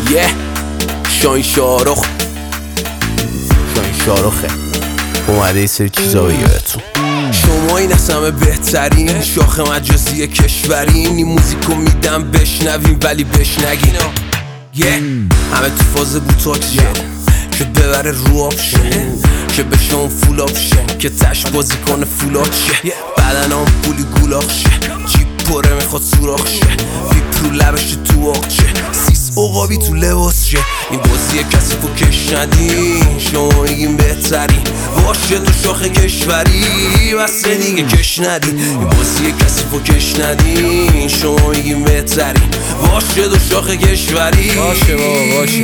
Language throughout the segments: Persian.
شاهین شاهرخ اومده یه سری چیزا بگه بهتون. شما این از همه بهترین شاخ مجازی کشورین. این موزیکو میدم بشنوین ولی بشنگین. همه تو فاز بوتاکشن که ببره رو آپشن، که بشه اون فول آپشن، که تش بازی کنه فولاد شه. بدن هم پولی گولاخ شه، جیب پره میخواد سوراخ شه، پیپ رو لبش تو آق شه، سیس عقابی تو لباس شه. این بازی کسی فو کش ندین، شما میگین بهترین باشه تو شاخ کشوری، بسه دیگه کش ندین. این بازی کسی فو کش ندین، شما میگین بهترین باشه تو شاخ کشوری. باشه بابا باشه.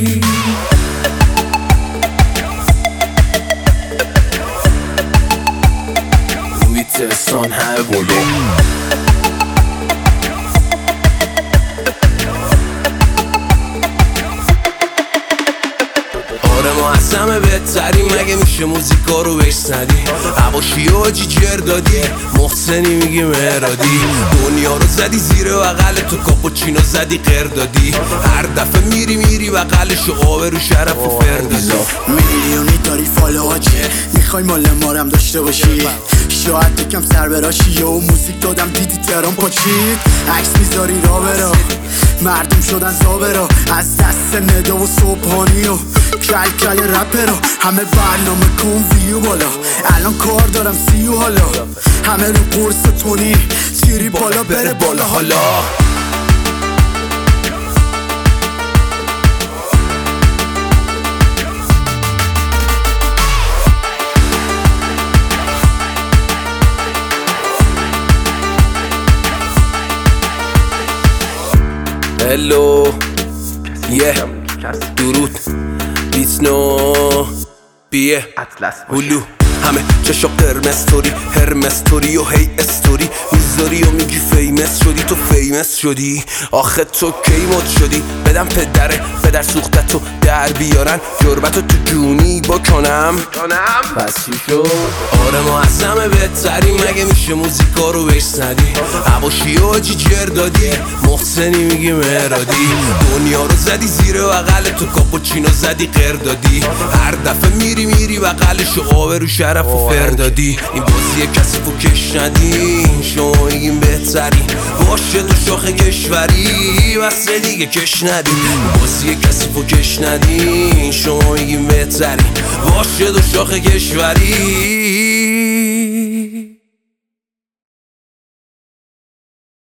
تهستان همه بلو. آره ما از همه بهتریم، مگه میشه موزیکا رو بشنوی؟ عباشی و حاجی جردادی، محسنی میگی مهرادی. دنیا رو زدی زیر بغل تو، کاپوچینو زدی قردادی. هر دفعه میری بغلش و آبرو شرف و فردازی. میلیونی داری فالو حاجی، میخوای مال مارم داشته باشی، شاید یکم سر براشی. و موزیک دادم دیدی تهران پاچید، عکس میذاری را برا، مردم شدن زابرا از دست ندا و صبحانی و کل رپرا. همه برنامه کن ویو بالا، الان کار دارم 30 حالا. همه رو قرص تونی تیری بالا بره بالا حالا. هلو درود بیتنو بیه هلو. همه چشا قرمز توری هرمز توری و هی استوری میذاری و میگی فیمس شدی. تو فیمس شدی آخه تو کی مد شدی؟ بدم پدر سوختتو در بیارن، جربتو تو جونی بکنم پس چی شد؟ آره ما از همه بهتریم، مگه میشه موزیکا رو بشنوی؟ عباشی و حاجی جردادی، محسنی میگی مهرادی. دنیا رو زدی زیر بغل تو، کاپوچینو زدی قردادی. هر دفعه میری بغلش و آبرو شرف و فردادی. این بازی کسی فو کش ندین، شما میگین بهترین باشه تو شاخ کشوری، بسه دیگه کش ندین. این بازی کسی فو کش ندین، شما میگین بهترین باشه تو شاخ کشوری.